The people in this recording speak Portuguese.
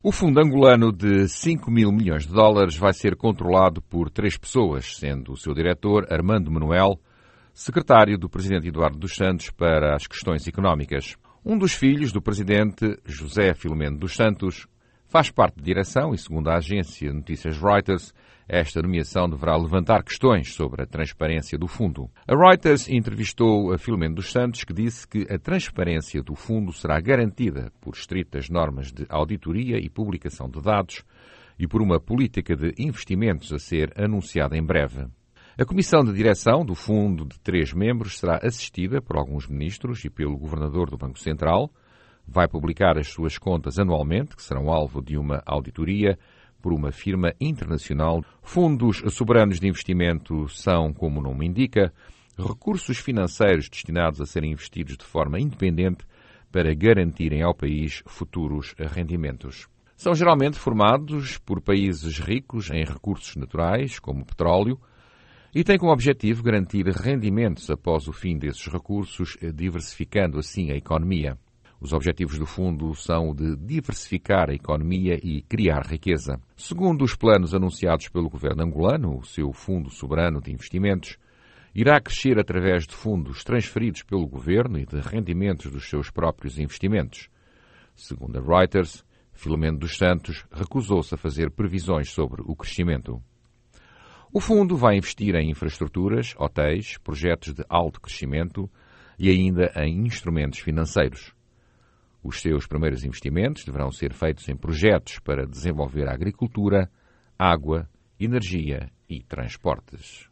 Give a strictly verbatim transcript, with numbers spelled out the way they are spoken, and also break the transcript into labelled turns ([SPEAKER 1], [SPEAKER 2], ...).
[SPEAKER 1] O fundo angolano de cinco mil milhões de dólares vai ser controlado por três pessoas, sendo o seu diretor Armando Manuel, secretário do presidente Eduardo dos Santos para as questões económicas. Um dos filhos do presidente, José Filomeno dos Santos, faz parte da direção e, segundo a agência de notícias Reuters, esta nomeação deverá levantar questões sobre a transparência do fundo. A Reuters entrevistou a Filomeno dos Santos, que disse que a transparência do fundo será garantida por estritas normas de auditoria e publicação de dados e por uma política de investimentos a ser anunciada em breve. A comissão de direção do fundo de três membros será assistida por alguns ministros e pelo governador do Banco Central. Vai publicar as suas contas anualmente, que serão alvo de uma auditoria por uma firma internacional. Fundos soberanos de investimento são, como o nome indica, recursos financeiros destinados a serem investidos de forma independente para garantirem ao país futuros rendimentos. São geralmente formados por países ricos em recursos naturais, como petróleo, e têm como objetivo garantir rendimentos após o fim desses recursos, diversificando assim a economia. Os objetivos do fundo são o de diversificar a economia e criar riqueza. Segundo os planos anunciados pelo governo angolano, o seu Fundo Soberano de Investimentos irá crescer através de fundos transferidos pelo governo e de rendimentos dos seus próprios investimentos. Segundo a Reuters, Filomeno dos Santos recusou-se a fazer previsões sobre o crescimento. O fundo vai investir em infraestruturas, hotéis, projetos de alto crescimento e ainda em instrumentos financeiros. Os seus primeiros investimentos deverão ser feitos em projetos para desenvolver a agricultura, água, energia e transportes.